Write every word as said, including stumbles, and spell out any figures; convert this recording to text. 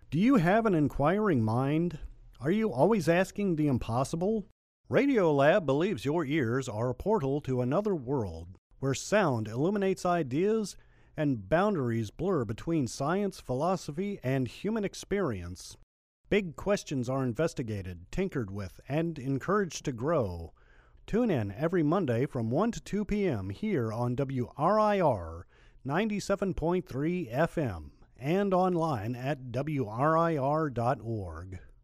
Do you have an inquiring mind? Are you always asking the impossible? Radiolab believes your ears are a portal to another world where sound illuminates ideas and boundaries blur between science, philosophy, and human experience. Big questions are investigated, tinkered with, and encouraged to grow. Tune in every Monday from one to two p.m. here on W R I R ninety-seven point three F M and online at W R I R dot org.